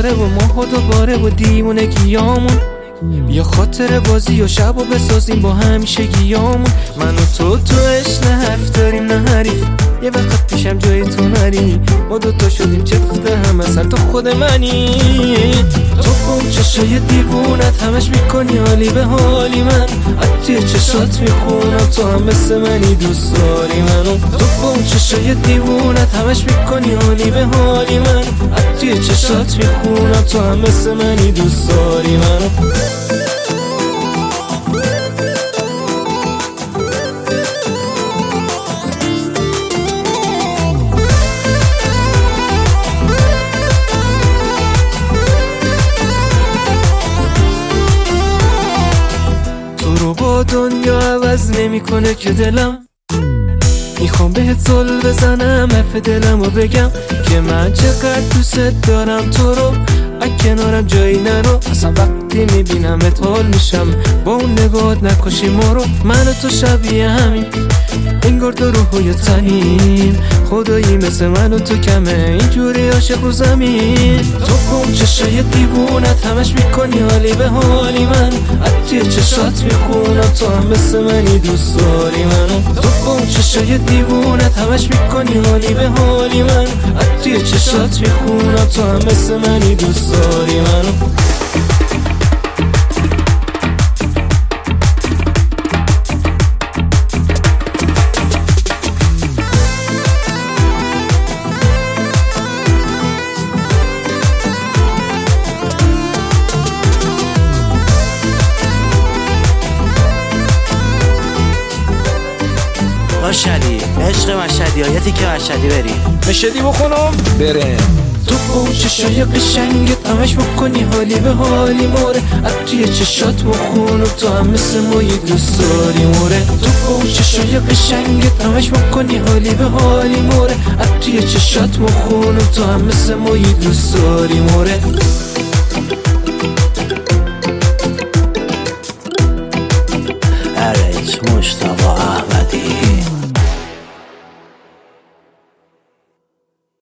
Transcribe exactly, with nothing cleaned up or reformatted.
ستاره و ماه و دوباره و دیوونگیامون. بیا خاطر بازی و شب و بسازیم با همیشگیامون. من و تو تو عشق نه حرف داریم نه حریف، یه وقت پیشم جای تو نری، ما دوتا شدیم چفته هم اصلا تو خود منی. تو با چشای دیوونت همش میکنی حالی به حالی، من از توی چشات میخونم تو هم مثل منی دوست داری منو. تو با چشای دیوونت همش میکنی حالی به حالی، من از توی چشات میخونم تو هم مثل منی دوست داری منو. با دنیا عوض نمیکنه که دلم، میخوام بهت زل بزنم اف دلم و بگم که من چقدر دوست دارم تو رو، از کنارم جایی نرو. اصلا وقتی میبینمت حال میشم، با اون نگاهت نکشی ما رو. من و تو شبیه همین، انگار دو روح و تنیم، خدایی مثل من و تو کمه اینجوری عاشق رو زمین. تو با چشای دیوونت همش میکنی حالی به حالی، من از توی چشات میخونم تو هم مثل منی دوست داری منو. تو با چشای دیوونت همش میکنی حالی به حالی، من از توی چشات میخونم تو هم مثل منی دوست داری منو. مشهدی عشق مشهدی آیتی که مشهدی بریم مشهدی بخونم بریم. تو با چشای قشنگت همش بکنی حالی به حالی موره، از توی چشات مخونم تو هم مثل مایی دوست داری موره. تو با چشای قشنگت همش بکنی حالی به حالی موره، از توی چشات مخونم تو هم مثل مایی دوست داری موره.